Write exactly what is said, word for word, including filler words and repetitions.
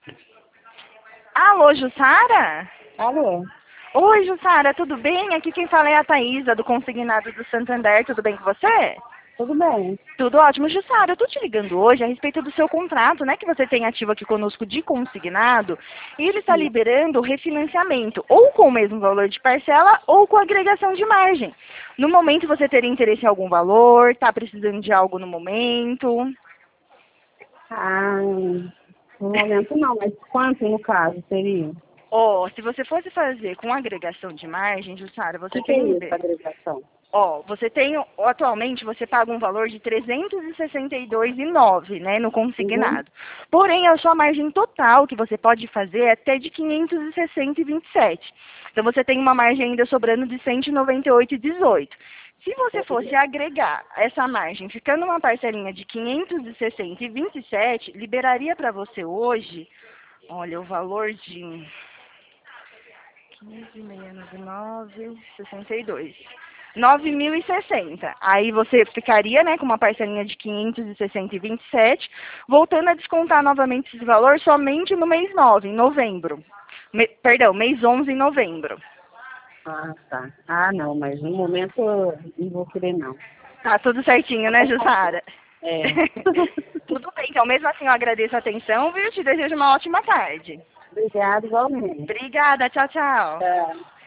Alô, Jussara? Alô? Oi, Jussara, tudo bem? Aqui quem fala é a Thaísa, do Consignado do Santander. Tudo bem com você? Tudo bem? Tudo ótimo. Jussara, eu tô te ligando hoje a respeito do seu contrato, né, que você tem ativo aqui conosco de consignado, e ele está Sim. liberando o refinanciamento, ou com o mesmo valor de parcela, ou com agregação de margem. No momento você teria interesse em algum valor, tá precisando de algo no momento? Ah, no momento não, mas quanto no caso seria? Ó, se você fosse fazer com agregação de margem, Jussara, O você que, que é tem isso, agregação? Ó, você tem, atualmente, você paga um valor de trezentos e sessenta e dois reais e nove centavos, né, no Uhum. consignado. Porém, a sua margem total que você pode fazer é até de quinhentos e sessenta reais e vinte e sete centavos. Então, você tem uma margem ainda sobrando de cento e noventa e oito reais e dezoito centavos. Se você fosse agregar essa margem, ficando uma parcelinha de quinhentos e sessenta reais e vinte e sete centavos, liberaria para você hoje, olha, o valor de quinze, menos nove, sessenta e dois. nove mil e sessenta. Aí você ficaria, né, com uma parcelinha de quinhentos e sessenta e vinte e sete, voltando a descontar novamente esse valor somente no mês nove, em novembro. Me, perdão, mês onze, em novembro. Ah, tá. Ah, não, mas no momento eu não vou querer não. Tá tudo certinho, né, Jussara? É. Tudo bem, então mesmo assim eu agradeço a atenção, viu? Te desejo uma ótima tarde. Obrigada igualmente. Obrigada, tchau, tchau. Tchau.